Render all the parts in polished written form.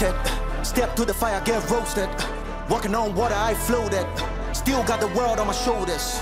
goated. Step to the fire, get roasted. Walking on water, I floated. Still got the world on my shoulders.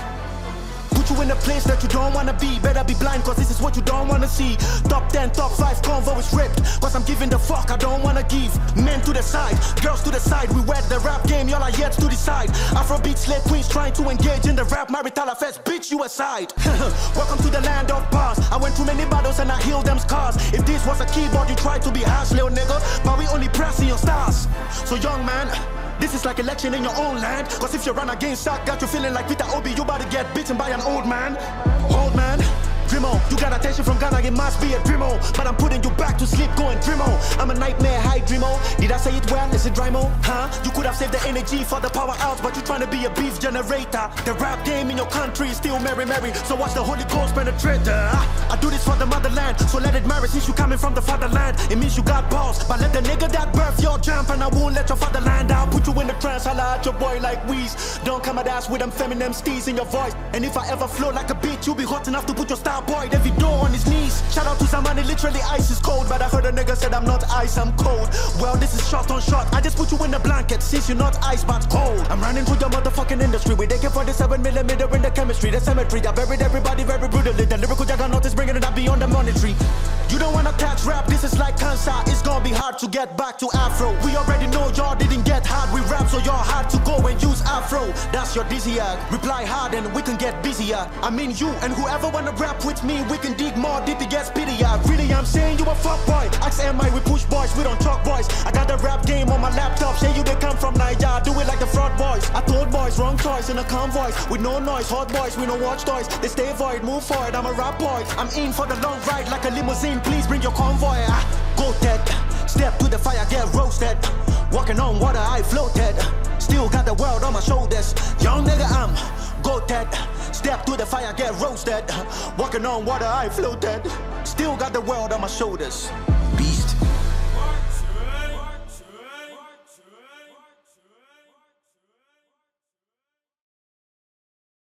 Put you in a place that you don't wanna be. Better be blind, cause this is what you don't wanna see. Top 10, top 5 convo is ripped, cause I'm giving the fuck I don't wanna give. Men to the side, girls to the side. We wed the rap game, y'all are yet to decide. Afrobeat slave queens trying to engage in the rap marital affairs. Bitch, you aside. Welcome to the land of bars. I went through many battles and I healed them scars. If this was a keyboard, you tried to be harsh, little nigga, but we only pressing your stars. So young man, this is like election in your own land. Cause if you run against Sack, got you feeling like Peter Obi, you about to get beaten by an old man. Old man, Drimo, you got attention from Ghana, it must be a Drimo. But I'm putting you back to sleep going Drimo. I'm a nightmare, hi Drimo. Did I say it well? Is it Drimo? Huh? You could have saved the energy for the power out, but you're trying to be a beef generator. The rap game in your country is still merry, so watch the Holy Ghost penetrate. I do this for the motherland, so let it marry since you coming from the fatherland. It means you got balls, but let the nigga that birth your jump, and I won't let your fatherland out. Put you in the trance, holla at your boy like Weez. Don't come at us with them feminine steez in your voice. And if I ever flow like a bitch, you'll be hot enough to put your star boy every door on his knees. Shout out to somebody, literally ice is cold, but I heard a nigga said I'm not ice, I'm cold. Well, this is shot on shot, I just put you in a blanket since you're not ice but cold. I'm running through your motherfucking industry with AK-47mm in the chemistry, the cemetery. I buried everybody very brutally. The lyrical juggernaut is bringing it up beyond the monetary. You don't wanna catch rap, this is like cancer. It's gonna be hard to get back to Afro. We already know y'all didn't get hard with rap, so y'all had to go and use Afro. That's your dizzier. Reply hard and we can get busier. I mean you and whoever wanna rap with me, we can dig more deep, it gets pitier. Really, I'm saying you a fuck boy. Ask MI, we push boys, we don't talk boys. I got the rap game on my laptop, say you they come from Niger, do it like the fraud boys. I told boys, wrong choice in a convoy. With no noise, hot boys, we don't watch toys. They stay void, move forward, I'm a rap boy. I'm in for the long ride like a limousine, please bring your convoy. Goated, step to the fire, get roasted. Walking on water, I floated. Still got the world on my shoulders. Young nigga, I'm goated. Step to the fire, get roasted. Walking on water, I floated. Still got the world on my shoulders.